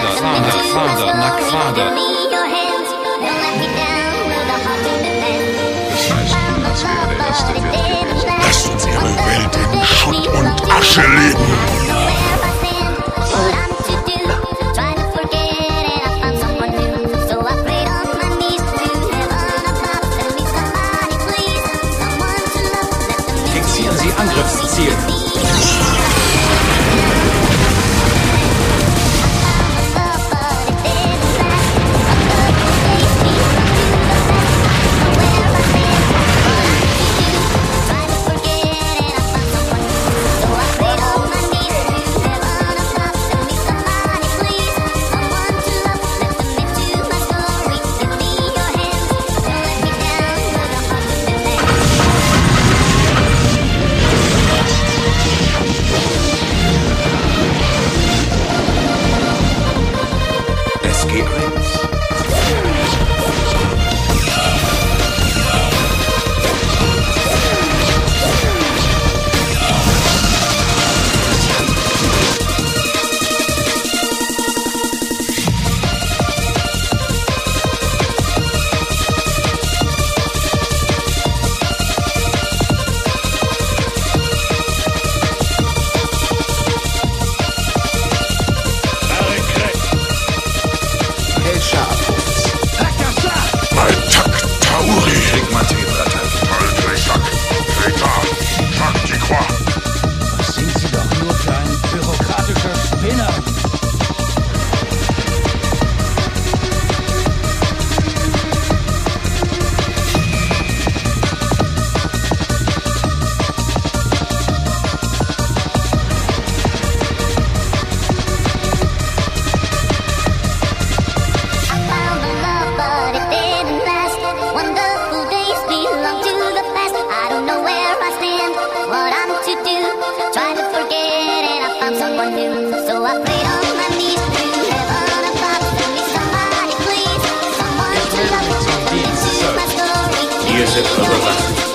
Quader. Es heißt nun, als wäre der erste Wirt gewesen. Lasst uns ihre Welt in Schutt und Asche legen. Fixieren Sie Angriffsziel. Was sind Sie doch nur für ein bürokratischer Spinner? Someone new, so I prayed on my knees to heaven above. Tell me somebody please, someone to love me, to my story. Hier sind Überwacht.